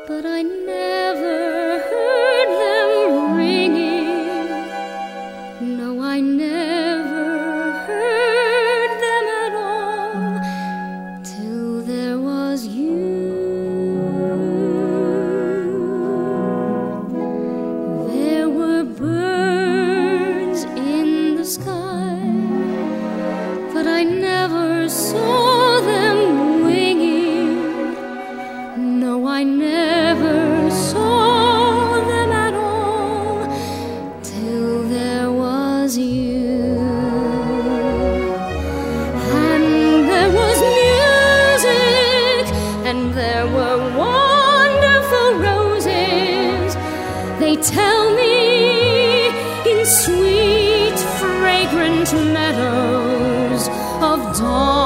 but I never heard them ringing. No, I never heard them at all till there was you. There were birds in the sky, but I never saw them winging. No, I never saw them at all till there was you. And there was music, and there were wonderful roses. They tell me in sweet, fragrant meadows of dawn.